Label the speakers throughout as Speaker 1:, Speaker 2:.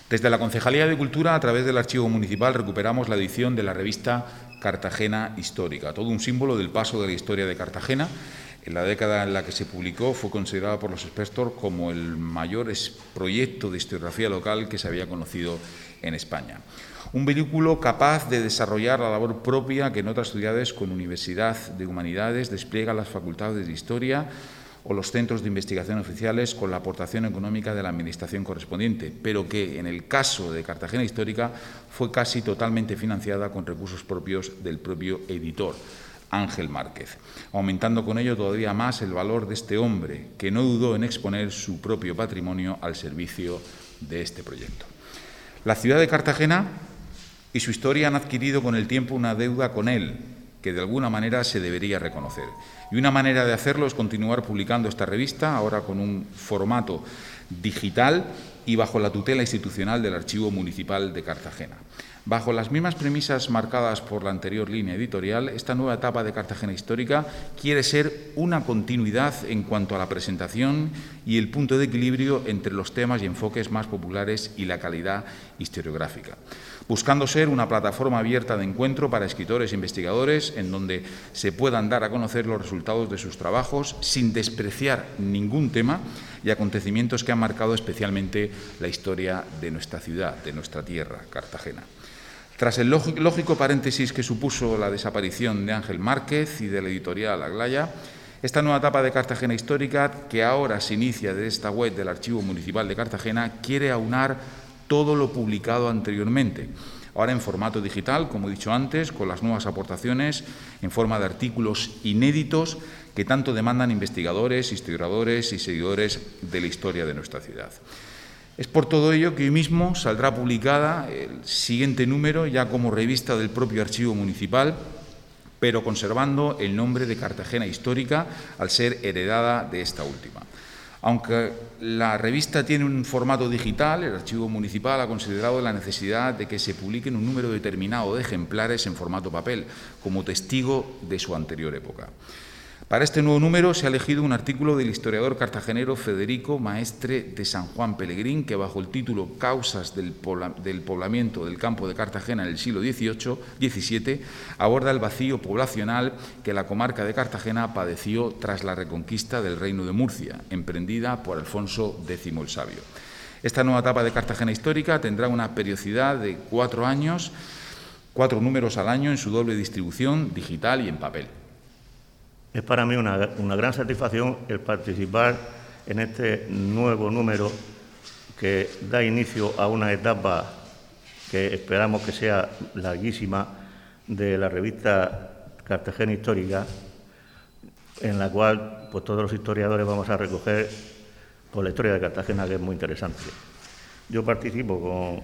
Speaker 1: Desde la Concejalía de Cultura, a través del Archivo Municipal, recuperamos la edición de la revista Cartagena Histórica, todo un símbolo del paso de la historia de Cartagena. En la década en la que se publicó fue considerada por los expertos como el mayor proyecto de historiografía local que se había conocido en España. Un vehículo capaz de desarrollar la labor propia que en otras ciudades con Universidad de Humanidades despliega las facultades de Historia o los centros de investigación oficiales con la aportación económica de la administración correspondiente, pero que en el caso de Cartagena Histórica fue casi totalmente financiada con recursos propios del propio editor, Ángel Márquez, aumentando con ello todavía más el valor de este hombre, que no dudó en exponer su propio patrimonio al servicio de este proyecto. La ciudad de Cartagena y su historia han adquirido con el tiempo una deuda con él, que de alguna manera se debería reconocer. Y una manera de hacerlo es continuar publicando esta revista, ahora con un formato digital y bajo la tutela institucional del Archivo Municipal de Cartagena. Bajo las mismas premisas marcadas por la anterior línea editorial, esta nueva etapa de Cartagena Histórica quiere ser una continuidad en cuanto a la presentación y el punto de equilibrio entre los temas y enfoques más populares y la calidad historiográfica, buscando ser una plataforma abierta de encuentro para escritores e investigadores en donde se puedan dar a conocer los resultados de sus trabajos sin despreciar ningún tema y acontecimientos que han marcado especialmente la historia de nuestra ciudad, de nuestra tierra, Cartagena. Tras el lógico paréntesis que supuso la desaparición de Ángel Márquez y de la editorial Aglaya, esta nueva etapa de Cartagena Histórica, que ahora se inicia desde esta web del Archivo Municipal de Cartagena, quiere aunar todo lo publicado anteriormente, ahora en formato digital, como he dicho antes, con las nuevas aportaciones en forma de artículos inéditos que tanto demandan investigadores, historiadores y seguidores de la historia de nuestra ciudad. Es por todo ello que hoy mismo saldrá publicada el siguiente número, ya como revista del propio Archivo Municipal, pero conservando el nombre de Cartagena Histórica al ser heredada de esta última. Aunque la revista tiene un formato digital, el Archivo Municipal ha considerado la necesidad de que se publiquen un número determinado de ejemplares en formato papel, como testigo de su anterior época. Para este nuevo número se ha elegido un artículo del historiador cartagenero Federico Maestre de San Juan Pelegrín, que bajo el título Causas del poblamiento del campo de Cartagena en el siglo XVII aborda el vacío poblacional que la comarca de Cartagena padeció tras la reconquista del Reino de Murcia, emprendida por Alfonso X el Sabio. Esta nueva etapa de Cartagena Histórica tendrá una periodicidad de 4 años, 4 números al año en su doble distribución, digital y en papel.
Speaker 2: Es para mí una gran satisfacción el participar en este nuevo número que da inicio a una etapa que esperamos que sea larguísima de la revista Cartagena Histórica, en la cual pues, todos los historiadores vamos a recoger por la historia de Cartagena, que es muy interesante. Yo participo con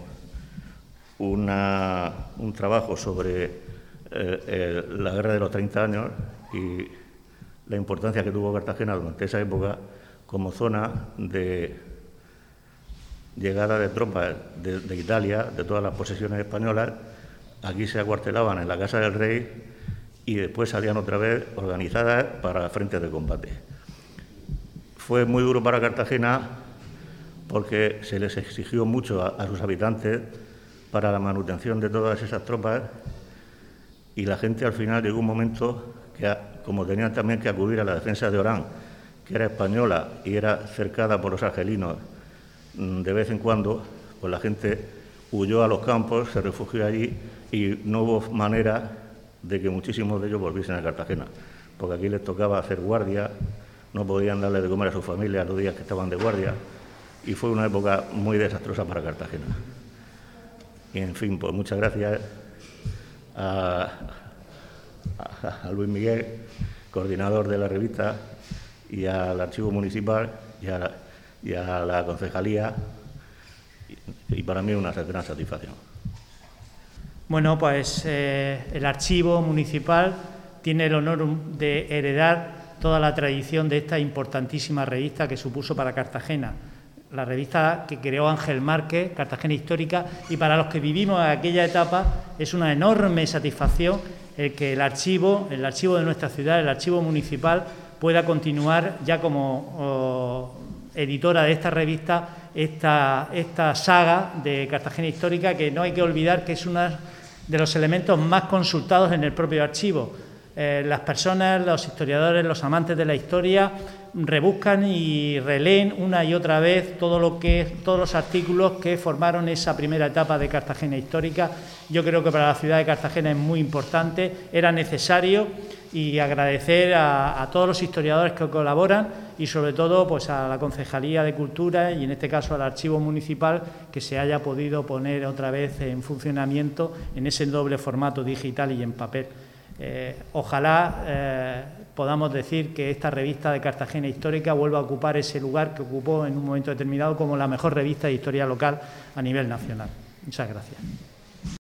Speaker 2: un trabajo sobre la Guerra de los 30 años y la importancia que tuvo Cartagena durante esa época como zona de llegada de tropas de Italia, de todas las posesiones españolas. Aquí se acuartelaban en la Casa del Rey y después salían otra vez organizadas para frentes de combate. Fue muy duro para Cartagena porque se les exigió mucho a sus habitantes para la manutención de todas esas tropas y la gente al final llegó un momento que, como tenían también que acudir a la defensa de Orán, que era española y era cercada por los argelinos de vez en cuando, pues la gente huyó a los campos, se refugió allí y no hubo manera de que muchísimos de ellos volviesen a Cartagena, porque aquí les tocaba hacer guardia, no podían darle de comer a su familia los días que estaban de guardia y fue una época muy desastrosa para Cartagena. Y en fin, pues muchas gracias a Luis Miguel, coordinador de la revista, y al Archivo Municipal y a la Concejalía, y para mí una gran satisfacción.
Speaker 3: Bueno, pues el Archivo Municipal tiene el honor de heredar toda la tradición de esta importantísima revista que supuso para Cartagena, la revista que creó Ángel Márquez, Cartagena Histórica, y para los que vivimos aquella etapa es una enorme satisfacción el que el archivo de nuestra ciudad, el Archivo Municipal, pueda continuar ya como editora de esta revista esta saga de Cartagena Histórica, que no hay que olvidar que es uno de los elementos más consultados en el propio archivo. Las personas, los historiadores, los amantes de la historia rebuscan y releen una y otra vez todos los artículos que formaron esa primera etapa de Cartagena Histórica. Yo creo que para la ciudad de Cartagena es muy importante, era necesario, y agradecer a todos los historiadores que colaboran y sobre todo pues a la Concejalía de Cultura y en este caso al Archivo Municipal, que se haya podido poner otra vez en funcionamiento en ese doble formato digital y en papel. Ojalá podamos decir que esta revista de Cartagena Histórica vuelva a ocupar ese lugar que ocupó en un momento determinado como la mejor revista de historia local a nivel nacional. Muchas gracias.